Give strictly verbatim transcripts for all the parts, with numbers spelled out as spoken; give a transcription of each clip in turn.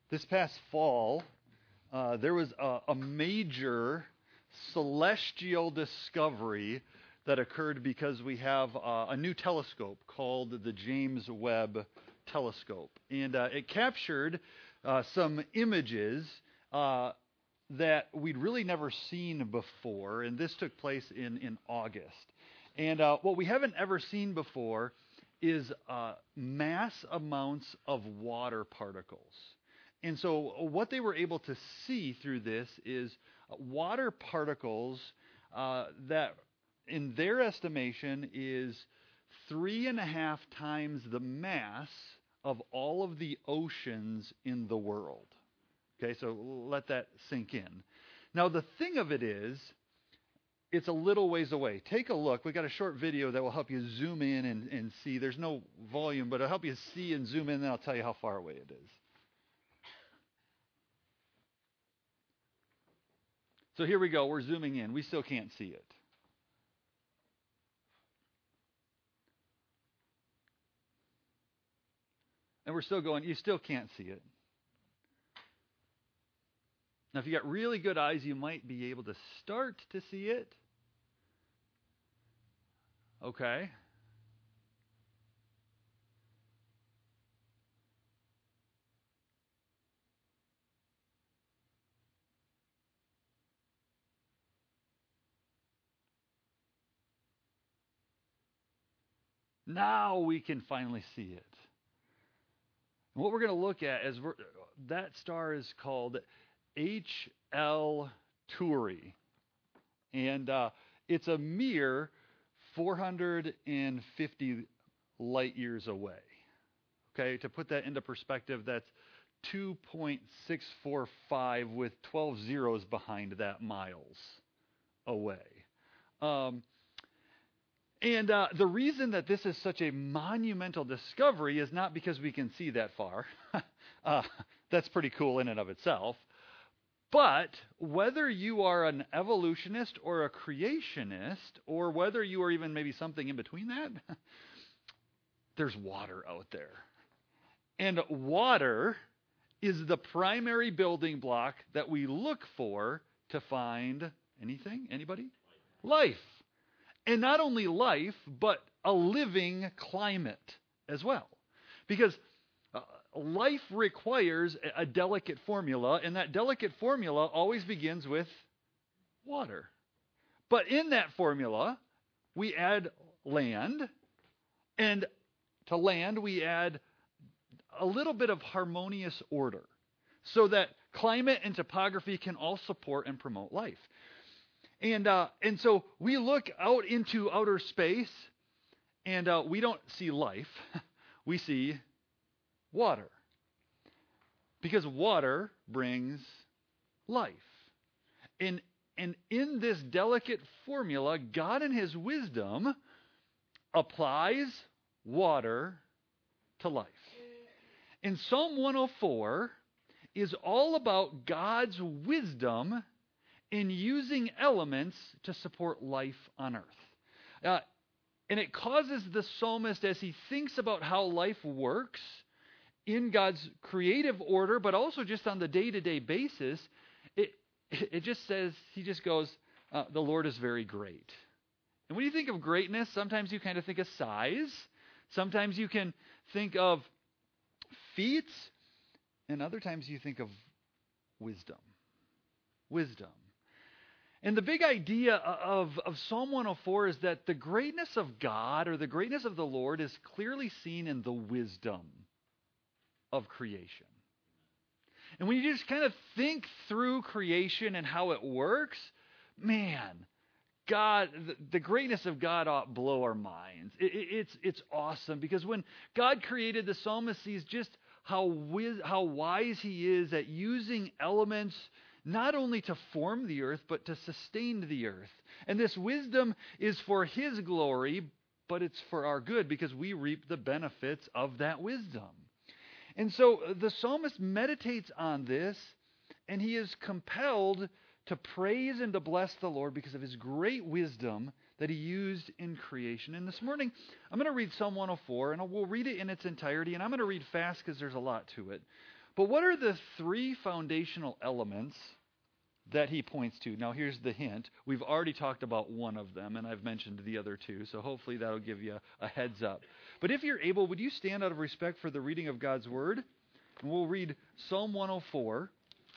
This past fall, uh, there was a, a major celestial discovery that occurred because we have uh, a new telescope called the James Webb Telescope. And uh, it captured uh, some images uh, that we'd really never seen before. And this took place in, in August. And uh, what we haven't ever seen before is uh, mass amounts of water particles. And so what they were able to see through this is water particles uh, that, in their estimation, is three and a half times the mass of all of the oceans in the world. Okay, so let that sink in. Now, the thing of it is, it's a little ways away. Take a look. We've got a short video that will help you zoom in and, and see. There's no volume, but it'll help you see and zoom in, and I'll tell you how far away it is. So here we go. We're zooming in. We still can't see it. And we're still going. You still can't see it. Now, if you got really good eyes, you might be able to start to see it. Okay. Now we can finally see it. And what we're going to look at is we're, that star is called H L Tauri. And uh, it's a mere four hundred fifty light years away. Okay, to put that into perspective, that's two point six four five with twelve zeros behind that miles away. Um, And uh, the reason that this is such a monumental discovery is not because we can see that far. uh, that's pretty cool in and of itself. But whether you are an evolutionist or a creationist, or whether you are even maybe something in between that, there's water out there. And water is the primary building block that we look for to find anything? Anybody? Life. And not only life, but a living climate as well. Because uh, life requires a delicate formula, and that delicate formula always begins with water. But in that formula, we add land, and to land we add a little bit of harmonious order, so that climate and topography can all support and promote life. And uh, and so we look out into outer space, and uh, we don't see life. We see water. Because water brings life. And, and in this delicate formula, God in His wisdom applies water to life. And Psalm one oh four is all about God's wisdom in using elements to support life on earth. Uh, and it causes the psalmist, as he thinks about how life works in God's creative order, but also just on the day-to-day basis, it, it just says, he just goes, uh, the Lord is very great. And when you think of greatness, sometimes you kind of think of size. Sometimes you can think of feats. And other times you think of wisdom. Wisdom. And the big idea of, of Psalm one oh four is that the greatness of God, or the greatness of the Lord, is clearly seen in the wisdom of creation. And when you just kind of think through creation and how it works, man, God, the, the greatness of God ought to blow our minds. It, it, it's, it's awesome, because when God created, the psalmist sees just how, wiz, how wise He is at using elements not only to form the earth, but to sustain the earth. And this wisdom is for His glory, but it's for our good, because we reap the benefits of that wisdom. And so the psalmist meditates on this, and he is compelled to praise and to bless the Lord because of His great wisdom that He used in creation. And this morning, I'm going to read Psalm one oh four, and we'll read it in its entirety, and I'm going to read fast because there's a lot to it. But what are the three foundational elements that he points to? Now, here's the hint. We've already talked about one of them, and I've mentioned the other two, so hopefully that'll give you a, a heads up. But if you're able, would you stand out of respect for the reading of God's Word? And we'll read Psalm one oh four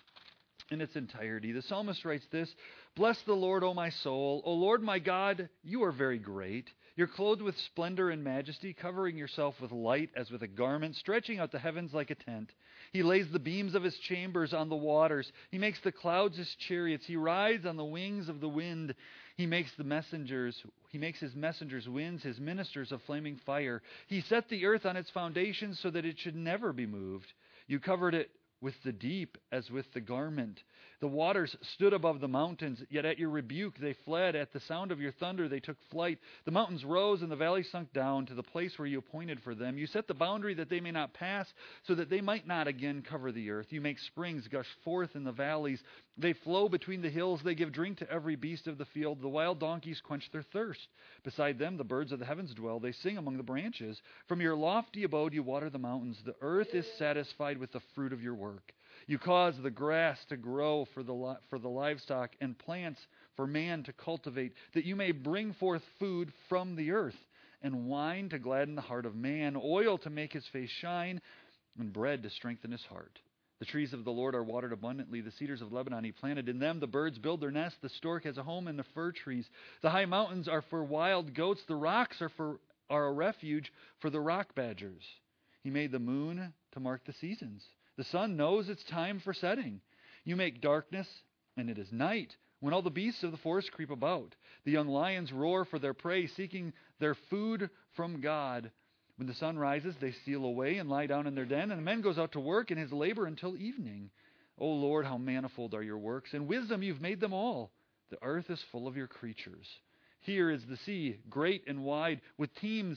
in its entirety. The psalmist writes this: "Bless the Lord, O my soul. O Lord my God, you are very great. You're clothed with splendor and majesty, covering yourself with light as with a garment, stretching out the heavens like a tent. He lays the beams of his chambers on the waters. He makes the clouds his chariots. He rides on the wings of the wind. He makes the messengers, he makes his messengers winds, his ministers of flaming fire. He set the earth on its foundations so that it should never be moved. You covered it with the deep as with the garment. The waters stood above the mountains, yet at your rebuke they fled. At the sound of your thunder they took flight. The mountains rose and the valleys sunk down to the place where you appointed for them. You set the boundary that they may not pass, so that they might not again cover the earth. You make springs gush forth in the valleys. They flow between the hills. They give drink to every beast of the field. The wild donkeys quench their thirst. Beside them the birds of the heavens dwell. They sing among the branches. From your lofty abode you water the mountains. The earth is satisfied with the fruit of your work. You cause the grass to grow for the li- for the livestock and plants for man to cultivate, that you may bring forth food from the earth, and wine to gladden the heart of man, oil to make his face shine, and bread to strengthen his heart. The trees of the Lord are watered abundantly. The cedars of Lebanon he planted. In them the birds build their nests. The stork has a home in the fir trees. The high mountains are for wild goats. The rocks are for are a refuge for the rock badgers. He made the moon to mark the seasons. The sun knows its time for setting. You make darkness, and it is night, when all the beasts of the forest creep about. The young lions roar for their prey, seeking their food from God. When the sun rises, they steal away and lie down in their den, and the man goes out to work in his labor until evening. O Lord, how manifold are your works. In wisdom you've made them all. The earth is full of your creatures. Here is the sea, great and wide, with teams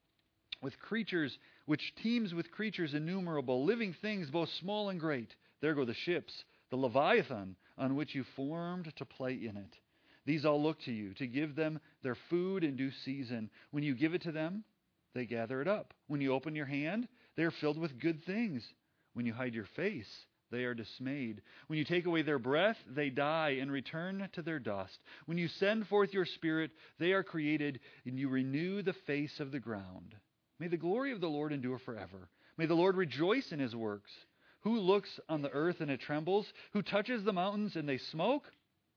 with creatures, which teems with creatures innumerable, living things both small and great. There go the ships, the Leviathan, on which you formed to play in it. These all look to you, to give them their food in due season. When you give it to them, they gather it up. When you open your hand, they are filled with good things. When you hide your face, they are dismayed. When you take away their breath, they die and return to their dust. When you send forth your spirit, they are created, and you renew the face of the ground. May the glory of the Lord endure forever. May the Lord rejoice in his works. Who looks on the earth and it trembles? Who touches the mountains and they smoke?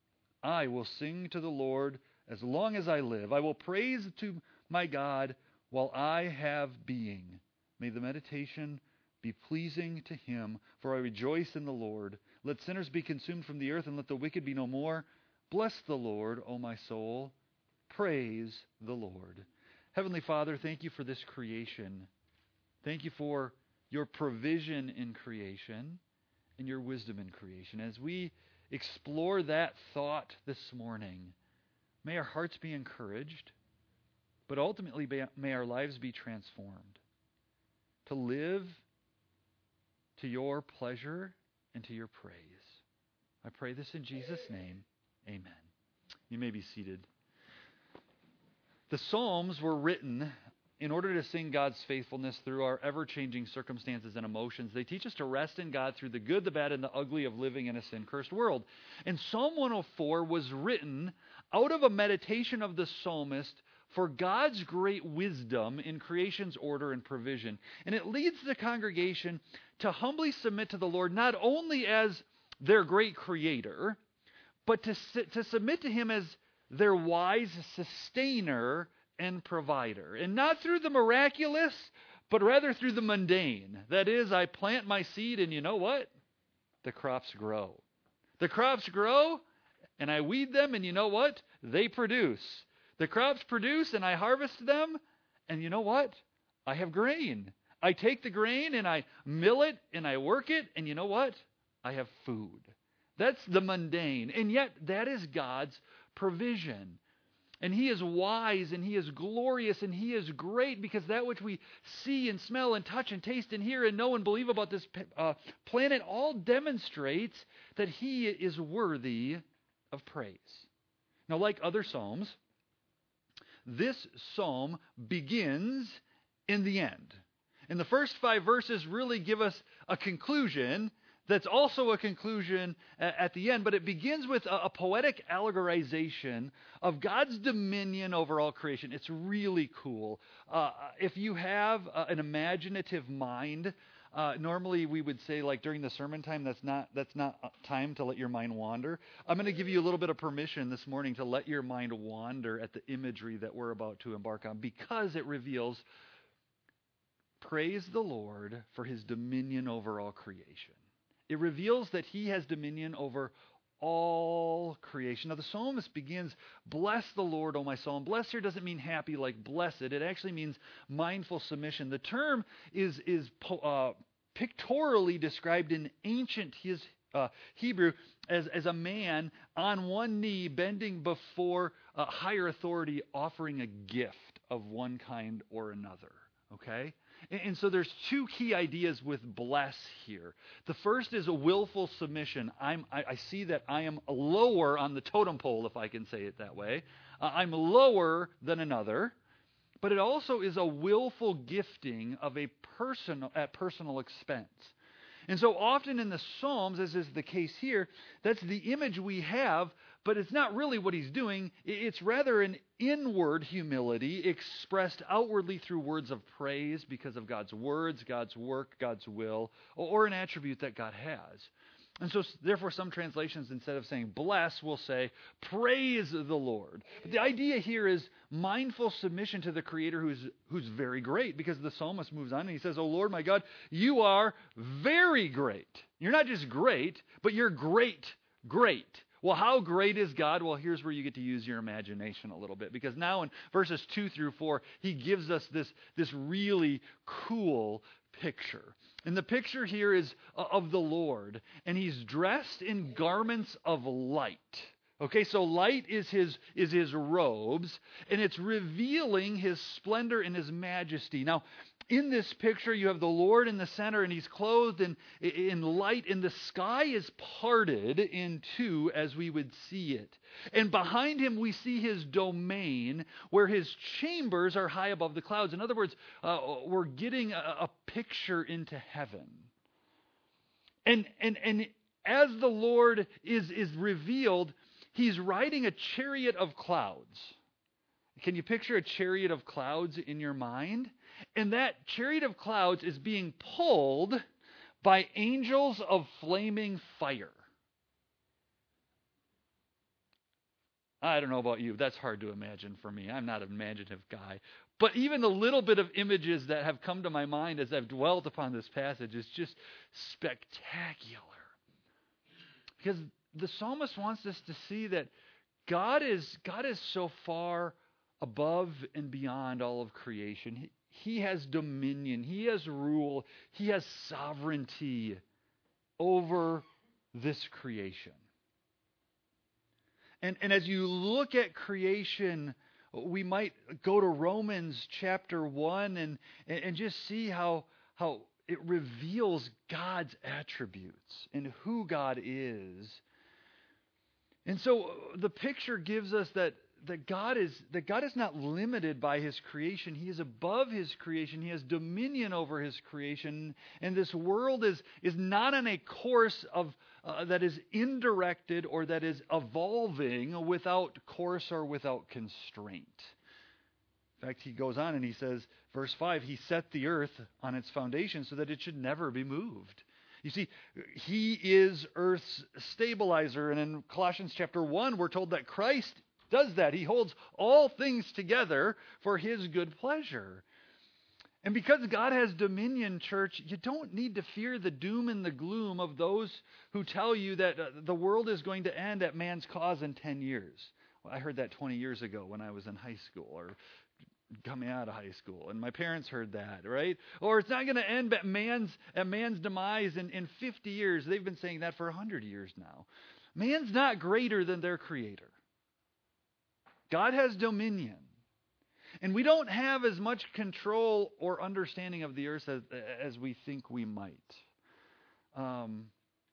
I will sing to the Lord as long as I live. I will praise to my God while I have being. May the meditation be pleasing to him, for I rejoice in the Lord. Let sinners be consumed from the earth, and let the wicked be no more. Bless the Lord, O my soul. Praise the Lord. Heavenly Father, thank you for this creation. Thank you for your provision in creation and your wisdom in creation. As we explore that thought this morning, may our hearts be encouraged, but ultimately may our lives be transformed to live to your pleasure and to your praise. I pray this in Jesus' name. Amen. You may be seated. The Psalms were written in order to sing God's faithfulness through our ever-changing circumstances and emotions. They teach us to rest in God through the good, the bad, and the ugly of living in a sin-cursed world. And Psalm one oh four was written out of a meditation of the psalmist for God's great wisdom in creation's order and provision. And it leads the congregation to humbly submit to the Lord not only as their great creator, but to, to submit to him as their wise sustainer and provider. And not through the miraculous, but rather through the mundane. That is, I plant my seed and you know what? The crops grow. The crops grow and I weed them and you know what? They produce. The crops produce and I harvest them and you know what? I have grain. I take the grain and I mill it and I work it and you know what? I have food. That's the mundane. And yet that is God's provision. And he is wise and he is glorious and he is great, because that which we see and smell and touch and taste and hear and know and believe about this uh, planet all demonstrates that he is worthy of praise. Now, like other psalms, this psalm begins in the end. And the first five verses really give us a conclusion that's also a conclusion at, at the end, but it begins with a, a poetic allegorization of God's dominion over all creation. It's really cool. Uh, if you have uh, an imaginative mind, uh, normally we would say, like during the sermon time, that's not that's not time to let your mind wander. I'm going to give you a little bit of permission this morning to let your mind wander at the imagery that we're about to embark on, because it reveals, praise the Lord for his dominion over all creation. It reveals that he has dominion over all creation. Now, the psalmist begins, bless the Lord, O my soul. And bless here doesn't mean happy like blessed. It actually means mindful submission. The term is, is uh, pictorially described in ancient his, uh, Hebrew as, as a man on one knee bending before a higher authority, offering a gift of one kind or another. Okay? And so there's two key ideas with bless here. The first is a willful submission. I'm, I, I see that I am lower on the totem pole, if I can say it that way. Uh, I'm lower than another. But it also is a willful gifting of a personal at personal expense. And so often in the Psalms, as is the case here, that's the image we have, but it's not really what he's doing. It's rather an inward humility expressed outwardly through words of praise because of God's words, God's work, God's will, or an attribute that God has. And so, therefore, some translations, instead of saying bless, will say praise the Lord. But the idea here is mindful submission to the Creator who's, who's very great, because the psalmist moves on and he says, "O Lord, my God, you are very great." You're not just great, but you're great, great. Well, how great is God? Well, here's where you get to use your imagination a little bit, because now in verses two through four, he gives us this, this really cool picture. And the picture here is of the Lord, and he's dressed in garments of light. Okay, so light is his is his robes, and it's revealing his splendor and his majesty. Now, in this picture, you have the Lord in the center, and he's clothed in, in light, and the sky is parted in two as we would see it. And behind him, we see his domain, where his chambers are high above the clouds. In other words, uh, we're getting a, a picture into heaven. And, and, and as the Lord is, is revealed, he's riding a chariot of clouds. Can you picture a chariot of clouds in your mind? And that chariot of clouds is being pulled by angels of flaming fire. I don't know about you. That's hard to imagine for me. I'm not an imaginative guy. But even the little bit of images that have come to my mind as I've dwelt upon this passage is just spectacular. Because the psalmist wants us to see that God is, God is so far above and beyond all of creation. He, he has dominion. He has rule. He has sovereignty over this creation. And, and as you look at creation, we might go to Romans chapter one and, and just see how, how it reveals God's attributes and who God is. And so the picture gives us that, that God is that God is not limited by his creation. He is above his creation. He has dominion over his creation. And this world is, is not on a course of uh, that is indirected or that is evolving without course or without constraint. In fact, he goes on and he says, verse five, he set the earth on its foundation so that it should never be moved. You see, he is earth's stabilizer. And in Colossians chapter one, we're told that Christ does that. He holds all things together for his good pleasure. And because God has dominion, church, you don't need to fear the doom and the gloom of those who tell you that uh, the world is going to end at man's cause in ten years. Well, I heard that twenty years ago when I was in high school, or coming out of high school, and my parents heard that, right? Or it's not going to end at man's at man's demise in, in fifty years. They've been saying that for one hundred years now. Man's not greater than their creator. God has dominion. And we don't have as much control or understanding of the earth as, as we think we might. Um,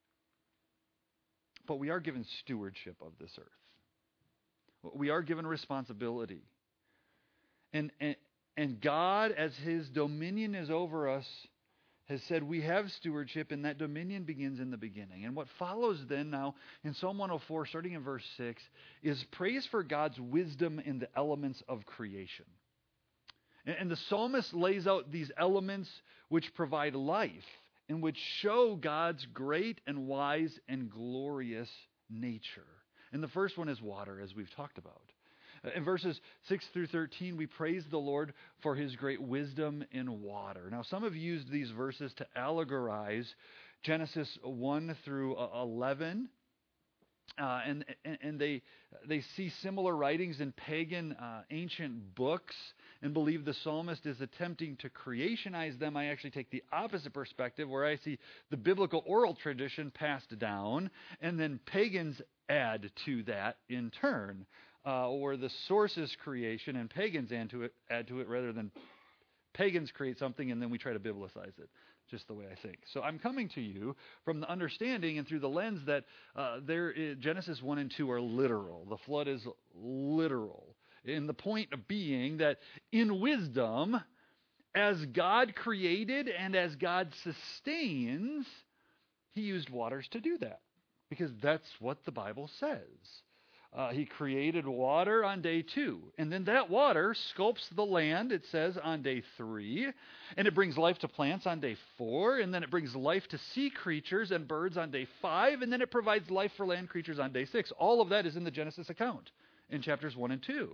but we are given stewardship of this earth. We are given responsibility. And, and And God, as his dominion is over us, has said we have stewardship, and that dominion begins in the beginning. And what follows then now in Psalm one oh four, starting in verse six, is praise for God's wisdom in the elements of creation. And, and the psalmist lays out these elements which provide life and which show God's great and wise and glorious nature. And the first one is water, as we've talked about. In verses six through thirteen, we praise the Lord for his great wisdom in water. Now, some have used these verses to allegorize Genesis one through eleven. Uh, and and, and they, they see similar writings in pagan uh, ancient books and believe the psalmist is attempting to creationize them. I actually take the opposite perspective, where I see the biblical oral tradition passed down, and then pagans add to that in turn. Uh, or the source is creation and pagans add to it, add to it rather than pagans create something and then we try to biblicize it, just the way I think. So I'm coming to you from the understanding and through the lens that uh, there is, Genesis one and two are literal. The flood is literal. And the point being that in wisdom, as God created and as God sustains, he used waters to do that. Because that's what the Bible says. Uh, he created water on day two. And then that water sculpts the land, it says, on day three. And it brings life to plants on day four. And then it brings life to sea creatures and birds on day five. And then it provides life for land creatures on day six. All of that is in the Genesis account in chapters one and two.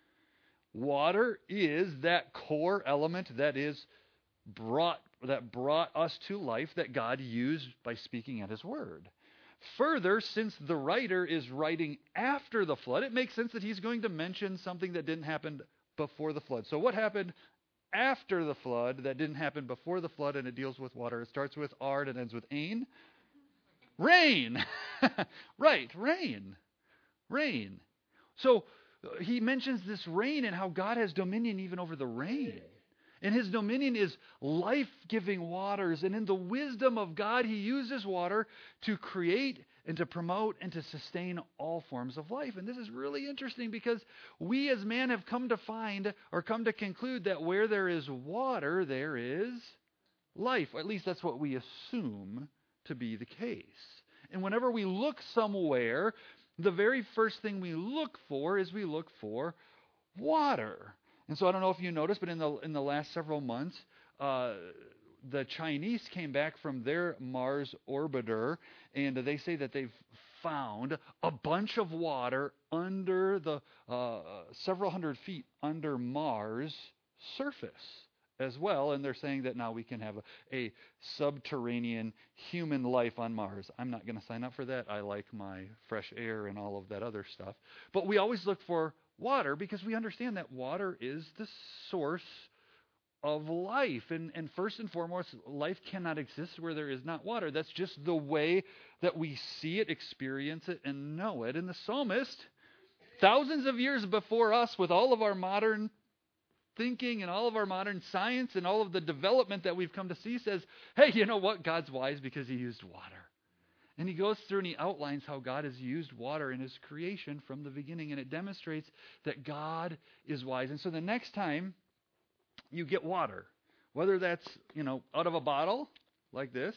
Water is that core element that is brought, that brought us to life that God used by speaking at his word. Further, since the writer is writing after the flood, it makes sense that he's going to mention something that didn't happen before the flood. So what happened after the flood that didn't happen before the flood, and it deals with water? It starts with Ard and ends with Ain. Rain. Right, rain. Rain. So he mentions this rain and how God has dominion even over the rain. And his dominion is life-giving waters. And in the wisdom of God, he uses water to create and to promote and to sustain all forms of life. And this is really interesting because we as man have come to find or come to conclude that where there is water, there is life. Or at least that's what we assume to be the case. And whenever we look somewhere, the very first thing we look for is we look for water. And so I don't know if you noticed, but in the in the last several months, uh, the Chinese came back from their Mars orbiter, and they say that they've found a bunch of water under the uh, several hundred feet under Mars' surface as well. And they're saying that now we can have a, a subterranean human life on Mars. I'm not going to sign up for that. I like my fresh air and all of that other stuff. But we always look for water because we understand that water is the source of life. And, and first and foremost, life cannot exist where there is not water. That's just the way that we see it, experience it, and know it. And the psalmist, thousands of years before us, with all of our modern thinking and all of our modern science and all of the development that we've come to see, says, hey, you know what? God's wise because he used water. And he goes through and he outlines how God has used water in his creation from the beginning. And it demonstrates that God is wise. And so the next time you get water, whether that's, you know, out of a bottle like this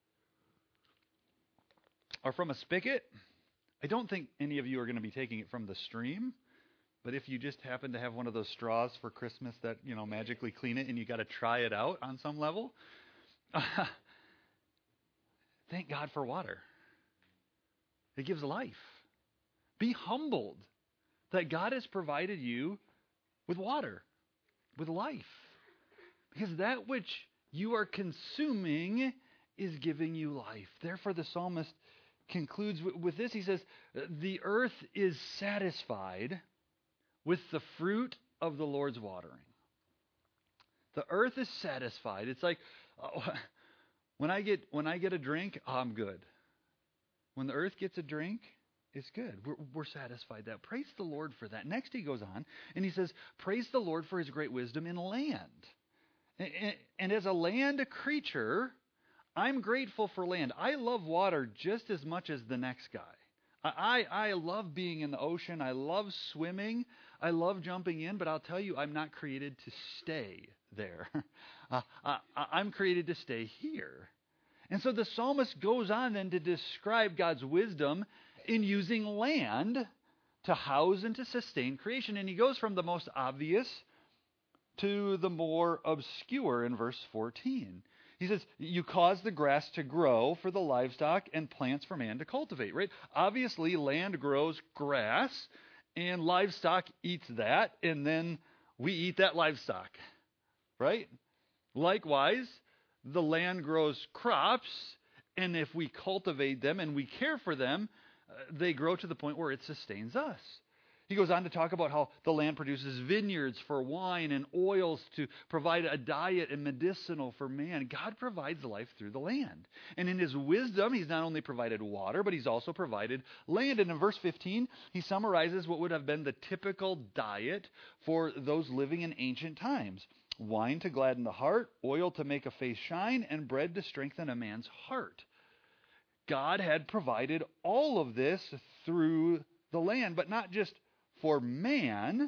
or from a spigot, I don't think any of you are going to be taking it from the stream. But if you just happen to have one of those straws for Christmas that, you know, magically clean it and you got to try it out on some level, thank God for water. It gives life. Be humbled that God has provided you with water, with life. Because that which you are consuming is giving you life. Therefore, the psalmist concludes with this. He says, the earth is satisfied with the fruit of the Lord's watering. The earth is satisfied. It's like, oh, when I get when I get a drink, oh, I'm good. When the earth gets a drink, it's good. We're, we're satisfied that. Praise the Lord for that. Next he goes on and he says, praise the Lord for his great wisdom in land. And, and, and as a land creature, I'm grateful for land. I love water just as much as the next guy. I, I love being in the ocean. I love swimming. I love jumping in, but I'll tell you, I'm not created to stay there. uh, I, I'm created to stay here. And so the psalmist goes on then to describe God's wisdom in using land to house and to sustain creation. And he goes from the most obvious to the more obscure in verse fourteen. He says, you cause the grass to grow for the livestock and plants for man to cultivate, right? Obviously, land grows grass, and livestock eats that, and then we eat that livestock, right? Likewise, the land grows crops, and if we cultivate them and we care for them, uh, they grow to the point where it sustains us. He goes on to talk about how the land produces vineyards for wine and oils to provide a diet and medicinal for man. God provides life through the land. And in his wisdom, he's not only provided water, but he's also provided land. And in verse fifteen, he summarizes what would have been the typical diet for those living in ancient times. Wine to gladden the heart, oil to make a face shine, and bread to strengthen a man's heart. God had provided all of this through the land, but not just for man,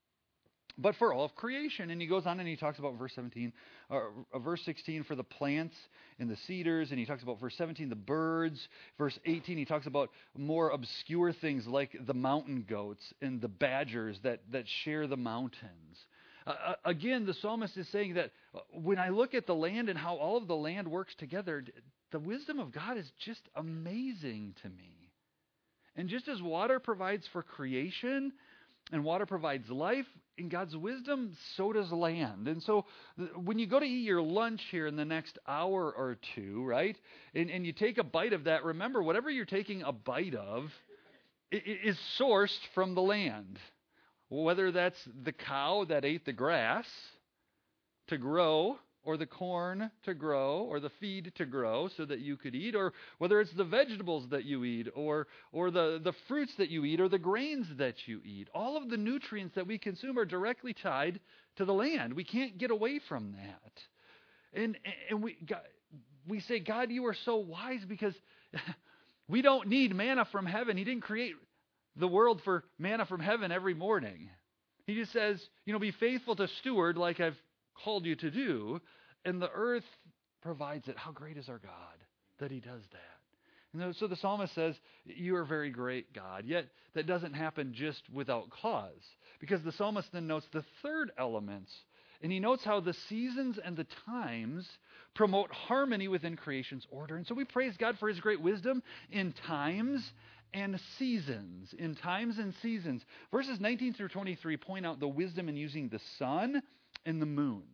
but for all of creation. And he goes on and he talks about verse seventeen, or uh, verse sixteen for the plants and the cedars, and he talks about verse seventeen, the birds. Verse eighteen, he talks about more obscure things like the mountain goats and the badgers that, that share the mountains. Uh, again, the psalmist is saying that when I look at the land and how all of the land works together, the wisdom of God is just amazing to me. And just as water provides for creation and water provides life, in God's wisdom, so does land. And so when you go to eat your lunch here in the next hour or two, right, and, and you take a bite of that, remember, whatever you're taking a bite of is sourced from the land. Whether that's the cow that ate the grass to grow, or the corn to grow, or the feed to grow so that you could eat, or whether it's the vegetables that you eat, or or the, the fruits that you eat, or the grains that you eat. All of the nutrients that we consume are directly tied to the land. We can't get away from that. And and we God, we say, God, you are so wise, because we don't need manna from heaven. He didn't create the world for manna from heaven every morning. He just says, you know, be faithful to steward like I've called you to do, and the earth provides it. How great is our God that he does that? And so the psalmist says, you are very great, God. Yet that doesn't happen just without cause, because the psalmist then notes the third elements, and he notes how the seasons and the times promote harmony within creation's order. And so we praise God for his great wisdom in times and seasons. In times and seasons. Verses nineteen through twenty-three point out the wisdom in using the sun and the moon.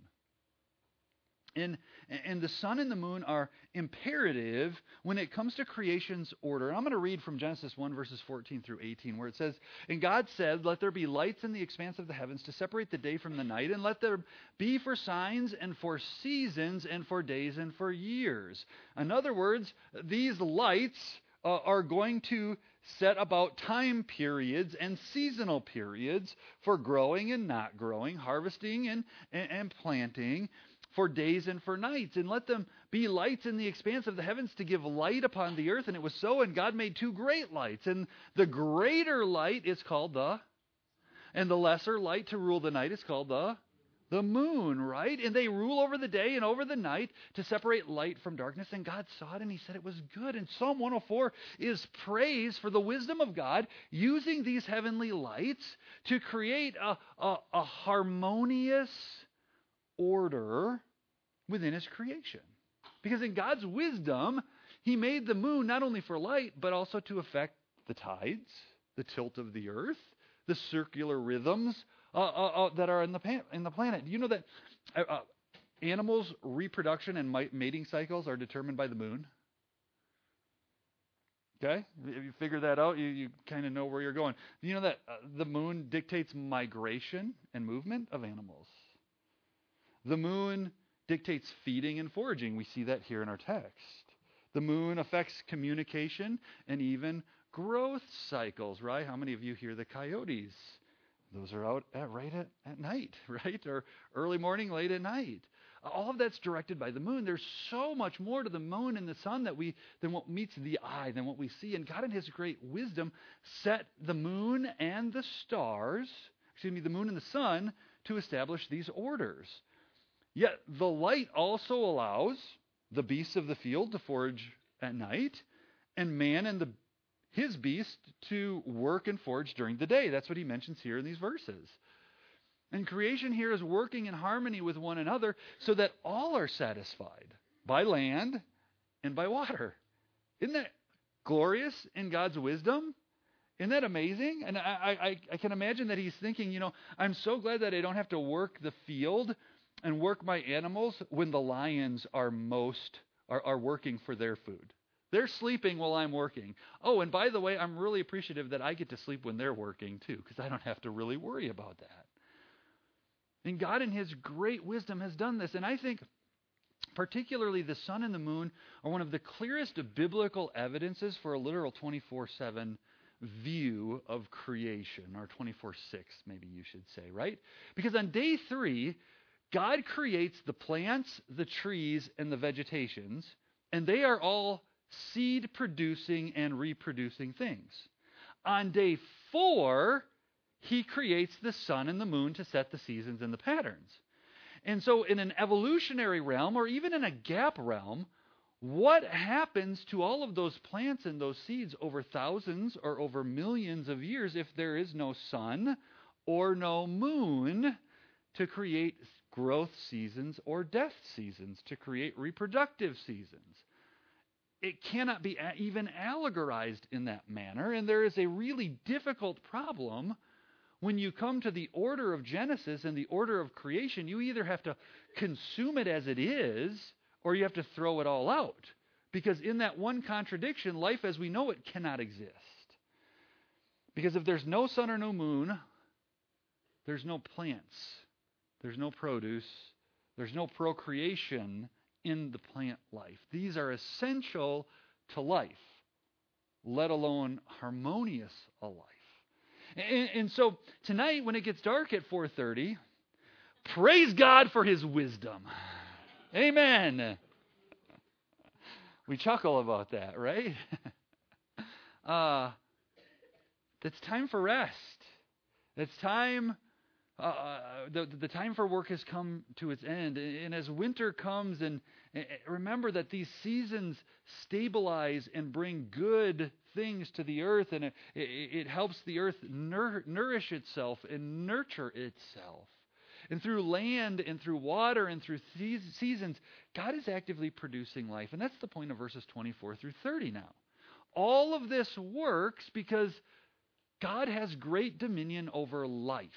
And, and the sun and the moon are imperative when it comes to creation's order. And I'm going to read from Genesis one, verses fourteen through eighteen, where it says, and God said, let there be lights in the expanse of the heavens to separate the day from the night, and let there be for signs and for seasons and for days and for years. In other words, these lights uh, are going to set about time periods and seasonal periods for growing and not growing, harvesting and, and, and planting, for days and for nights. And let them be lights in the expanse of the heavens to give light upon the earth. And it was so, and God made two great lights. And the greater light is called the, and the lesser light to rule the night is called the, the moon, right? And they rule over the day and over the night to separate light from darkness. And God saw it and he said it was good. And Psalm one oh four is praise for the wisdom of God using these heavenly lights to create a, a, a harmonious order within his creation. Because in God's wisdom, he made the moon not only for light, but also to affect the tides, the tilt of the earth, the circular rhythms Uh, uh, uh, that are in the pan- in the planet. Do you know that uh, uh, animals' reproduction and mi- mating cycles are determined by the moon? Okay, if you figure that out, you, you kind of know where you're going. Do you know that uh, the moon dictates migration and movement of animals? The moon dictates feeding and foraging. We see that here in our text. The moon affects communication and even growth cycles, right? How many of you hear the coyotes? Those are out at, right at, at night, right? Or early morning, late at night. All of that's directed by the moon. There's so much more to the moon and the sun that we than what meets the eye, than what we see. And God in his great wisdom set the moon and the stars, excuse me, the moon and the sun to establish these orders. Yet the light also allows the beasts of the field to forage at night, and man and the his beast to work and forage during the day. That's what he mentions here in these verses. And creation here is working in harmony with one another so that all are satisfied by land and by water. Isn't that glorious in God's wisdom? Isn't that amazing? And I, I, I can imagine that he's thinking, you know, I'm so glad that I don't have to work the field and work my animals when the lions are most are, are working for their food. They're sleeping while I'm working. Oh, and by the way, I'm really appreciative that I get to sleep when they're working too, because I don't have to really worry about that. And God in his great wisdom has done this. And I think particularly the sun and the moon are one of the clearest biblical evidences for a literal twenty-four seven view of creation, or twenty-four six maybe you should say, right? Because on day three, God creates the plants, the trees, and the vegetations, and they are all seed-producing and reproducing things. On day four, he creates the sun and the moon to set the seasons and the patterns. And so in an evolutionary realm, or even in a gap realm, what happens to all of those plants and those seeds over thousands or over millions of years if there is no sun or no moon to create growth seasons or death seasons, to create reproductive seasons? It cannot be even allegorized in that manner, and there is a really difficult problem when you come to the order of Genesis and the order of creation. You either have to consume it as it is, or you have to throw it all out. Because in that one contradiction, life as we know it cannot exist. Because if there's no sun or no moon, there's no plants, there's no produce, there's no procreation in the plant life. These are essential to life, let alone harmonious a life. And, and so tonight when it gets dark at four thirty, praise God for his wisdom. Amen. We chuckle about that, right? uh, it's time for rest. It's time... Uh, the, the time for work has come to its end. And as winter comes, and, and remember that these seasons stabilize and bring good things to the earth, and it, it, it helps the earth nour, nourish itself and nurture itself. And through land and through water and through seasons, God is actively producing life. And that's the point of verses twenty-four through thirty now. All of this works because God has great dominion over life.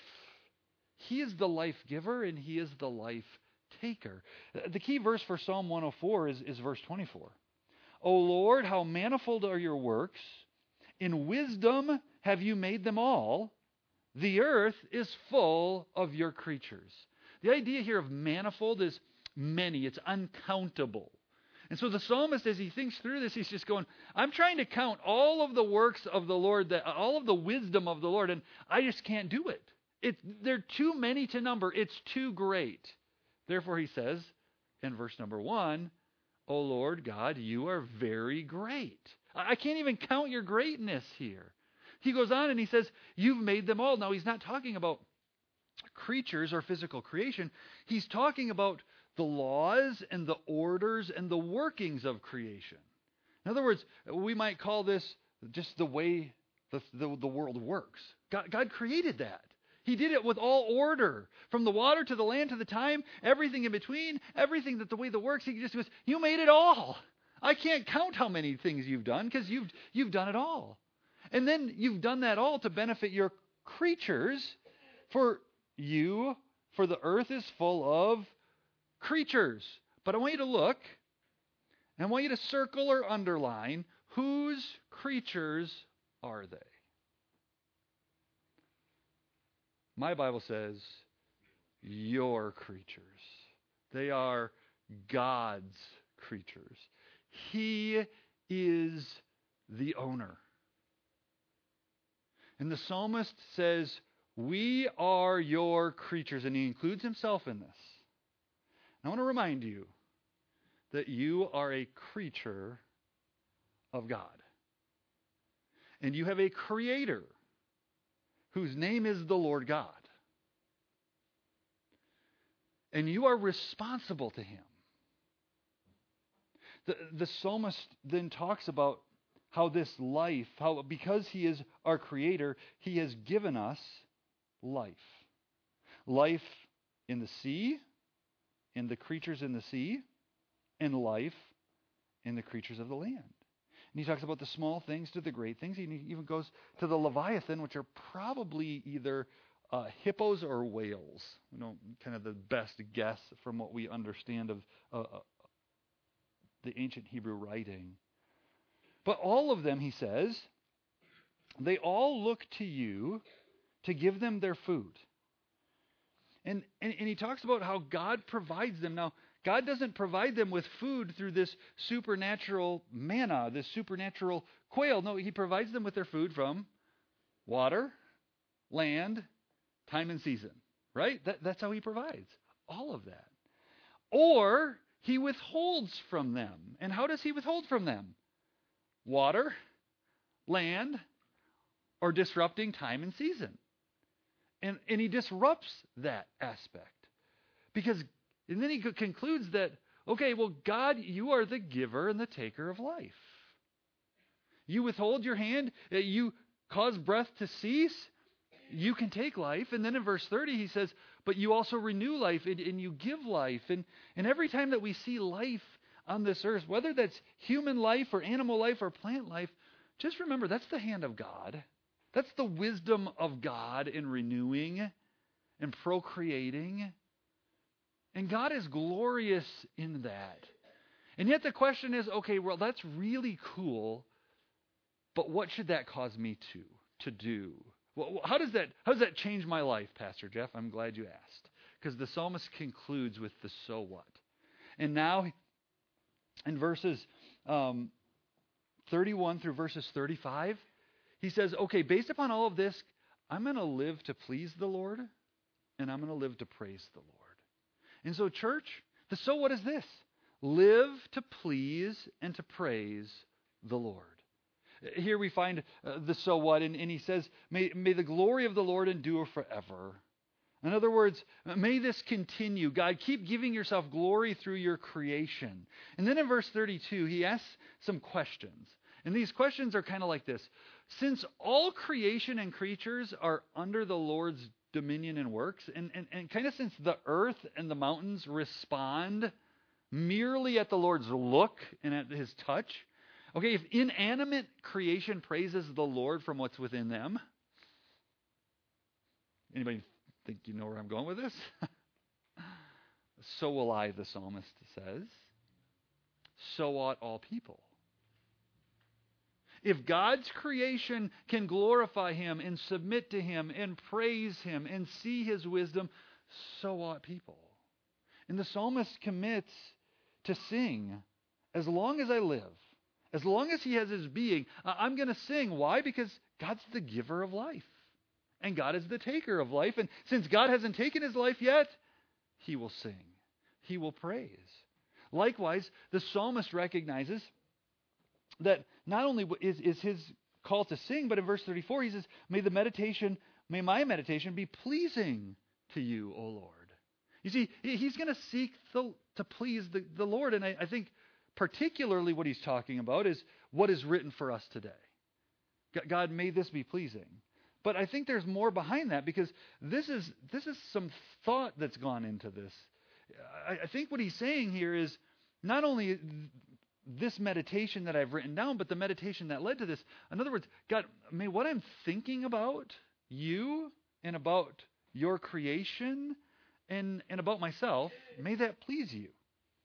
He is the life giver and he is the life taker. The key verse for Psalm one oh four is, is verse twenty-four. O Lord, how manifold are your works. In wisdom have you made them all. The earth is full of your creatures. The idea here of manifold is many. It's uncountable. And so the psalmist, as he thinks through this, he's just going, I'm trying to count all of the works of the Lord, that, all of the wisdom of the Lord, and I just can't do it. It, they're too many to number. It's too great. Therefore, he says in verse number one, O Lord God, you are very great. I can't even count your greatness here. He goes on and he says, you've made them all. Now, he's not talking about creatures or physical creation. He's talking about the laws and the orders and the workings of creation. In other words, we might call this just the way the, the, the world works. God, God created that. He did it with all order, from the water to the land to the time, everything in between, everything that the way that works. He just goes, you made it all. I can't count how many things you've done because you've, you've done it all. And then you've done that all to benefit your creatures. For you, for the earth is full of creatures. But I want you to look, and I want you to circle or underline, whose creatures are they? My Bible says, your creatures. They are God's creatures. He is the owner. And the psalmist says, we are your creatures. And he includes himself in this. I want to remind you that you are a creature of God. And you have a creator whose name is the Lord God. And you are responsible to him. The, the psalmist then talks about how this life, how because he is our creator, he has given us life. Life in the sea, in the creatures in the sea, and life in the creatures of the land. And he talks about the small things to the great things. He even goes to the Leviathan, which are probably either uh, hippos or whales. You know, kind of the best guess from what we understand of uh, the ancient Hebrew writing. But all of them, he says, they all look to you to give them their food. And, and, and he talks about how God provides them. Now, God doesn't provide them with food through this supernatural manna, this supernatural quail. No, he provides them with their food from water, land, time and season. Right? That, that's how he provides all of that. Or he withholds from them. And how does he withhold from them? Water, land, or disrupting time and season. And, and he disrupts that aspect. Because, and then he concludes that, okay, well, God, you are the giver and the taker of life. You withhold your hand, you cause breath to cease, you can take life. And then in verse thirty, he says, but you also renew life and, and you give life. And, and every time that we see life on this earth, whether that's human life or animal life or plant life, just remember that's the hand of God. That's the wisdom of God in renewing and procreating. And God is glorious in that. And yet the question is, okay, well, that's really cool, but what should that cause me to, to do? Well, how does that, how does that change my life, Pastor Jeff? I'm glad you asked. Because the psalmist concludes with the so what. And now, in verses um, thirty-one through verses thirty-five, he says, okay, based upon all of this, I'm going to live to please the Lord, and I'm going to live to praise the Lord. And so, church, the so what is this? Live to please and to praise the Lord. Here we find uh, the so what, and, and he says, may, may the glory of the Lord endure forever. In other words, may this continue. God, keep giving yourself glory through your creation. And then in verse thirty-two, he asks some questions. And these questions are kind of like this. Since all creation and creatures are under the Lord's dominion and works, and, and, and kind of since the earth and the mountains respond merely at the Lord's look and at his touch, okay, if inanimate creation praises the Lord from what's within them, anybody think you know where I'm going with this? So will I, the psalmist says. So ought all people. If God's creation can glorify him and submit to him and praise him and see his wisdom, so ought people. And the psalmist commits to sing as long as I live. As long as he has his being, I'm going to sing. Why? Because God's the giver of life. And God is the taker of life. And since God hasn't taken his life yet, he will sing. He will praise. Likewise, the psalmist recognizes that not only is, is his call to sing, but in verse thirty-four he says, may the meditation, may my meditation be pleasing to you, O Lord. You see, he's going to seek the, to please the, the Lord. And I, I think particularly what he's talking about is what is written for us today. God, may this be pleasing. But I think there's more behind that, because this is this is some thought that's gone into this. I, I think what he's saying here is not only this meditation that I've written down, but the meditation that led to this. In other words, God, may what I'm thinking about you and about your creation and, and about myself, may that please you.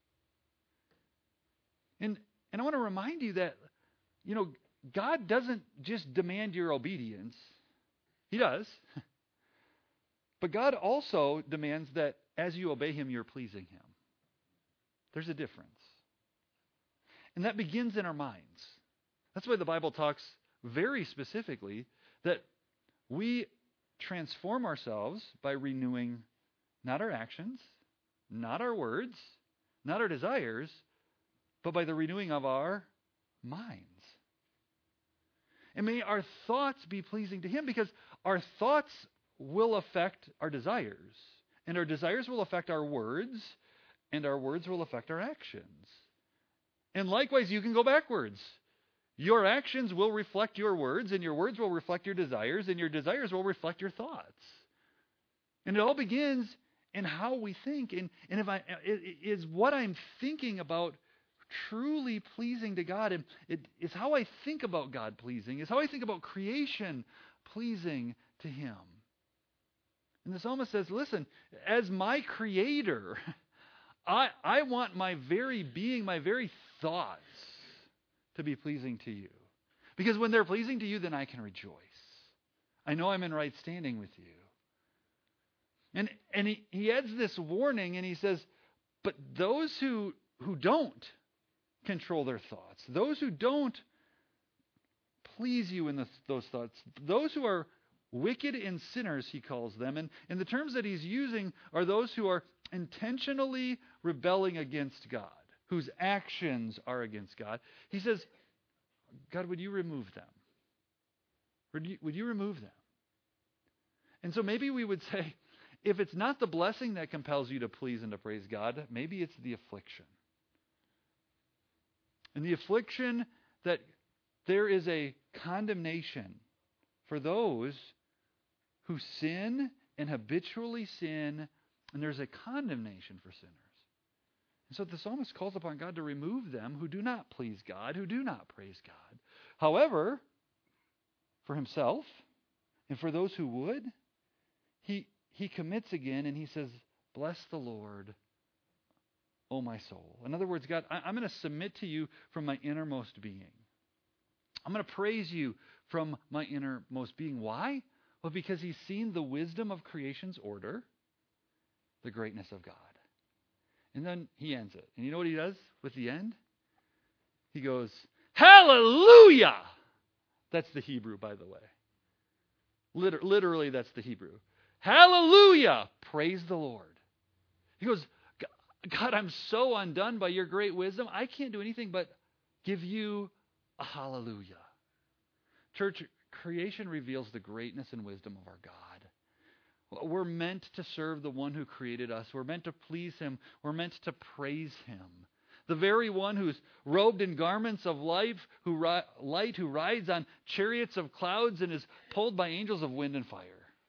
And and I want to remind you that, you know, God doesn't just demand your obedience. He does. But God also demands that as you obey him, you're pleasing him. There's a difference. And that begins in our minds. That's why the Bible talks very specifically that we transform ourselves by renewing not our actions, not our words, not our desires, but by the renewing of our minds. And may our thoughts be pleasing to him, because our thoughts will affect our desires. And our desires will affect our words, and our words will affect our actions. And likewise, you can go backwards. Your actions will reflect your words, and your words will reflect your desires, and your desires will reflect your thoughts. And it all begins in how we think. And, and if I is what I'm thinking about truly pleasing to God? And it is how I think about God pleasing, is how I think about creation pleasing to Him. And the psalmist says, listen, as my creator, I, I want my very being, my very thoughts to be pleasing to you. Because when they're pleasing to you, then I can rejoice. I know I'm in right standing with you. And and he, he adds this warning, and he says, but those who, who don't control their thoughts, those who don't please you in the, those thoughts, those who are wicked and sinners, he calls them. And, and the terms that he's using are those who are intentionally rebelling against God, whose actions are against God. He says, God, would you remove them? Would you, would you remove them? And so maybe we would say, if it's not the blessing that compels you to please and to praise God, maybe it's the affliction. And the affliction that there is a condemnation for those who sin and habitually sin, and there's a condemnation for sinners. And so the psalmist calls upon God to remove them who do not please God, who do not praise God. However, for himself and for those who would, he he commits again and he says, bless the Lord, O my soul. In other words, God, I, I'm going to submit to you from my innermost being. I'm going to praise you from my innermost being. Why? Well, because he's seen the wisdom of creation's order, the greatness of God. And then he ends it. And you know what he does with the end? He goes, hallelujah! That's the Hebrew, by the way. Liter- literally, that's the Hebrew. Hallelujah! Praise the Lord. He goes, God, I'm so undone by your great wisdom. I can't do anything but give you a hallelujah. Church, creation reveals the greatness and wisdom of our God. We're meant to serve the one who created us. We're meant to please him. We're meant to praise him. The very one who's robed in garments of life, who ri- light, who rides on chariots of clouds and is pulled by angels of wind and fire.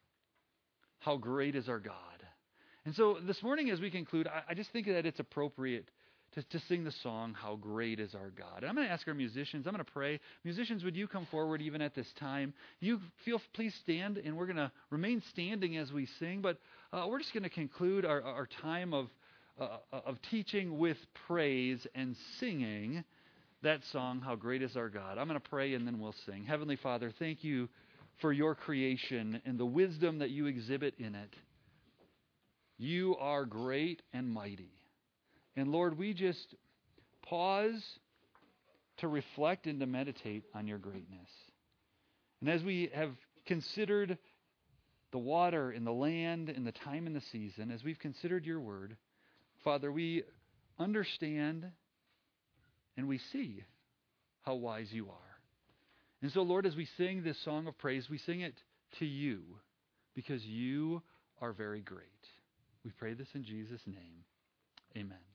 How great is our God. And so this morning as we conclude, I, I just think that it's appropriate to, to sing the song, How Great is Our God. And I'm going to ask our musicians, I'm going to pray. Musicians, would you come forward even at this time? You feel, please stand, and we're going to remain standing as we sing. But uh, we're just going to conclude our, our time of, uh, of teaching with praise and singing that song, How Great is Our God. I'm going to pray, and then we'll sing. Heavenly Father, thank you for your creation and the wisdom that you exhibit in it. You are great and mighty. And Lord, we just pause to reflect and to meditate on your greatness. And as we have considered the water and the land and the time and the season, as we've considered your word, Father, we understand and we see how wise you are. And so, Lord, as we sing this song of praise, we sing it to you because you are very great. We pray this in Jesus' name. Amen.